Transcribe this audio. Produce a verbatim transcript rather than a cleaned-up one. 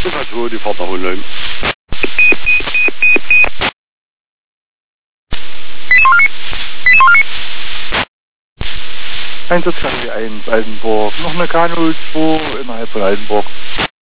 So, die Fahrt nach Hohenheim. Einsatz K W eins Altenburg. Noch eine K null zwei innerhalb von Altenburg.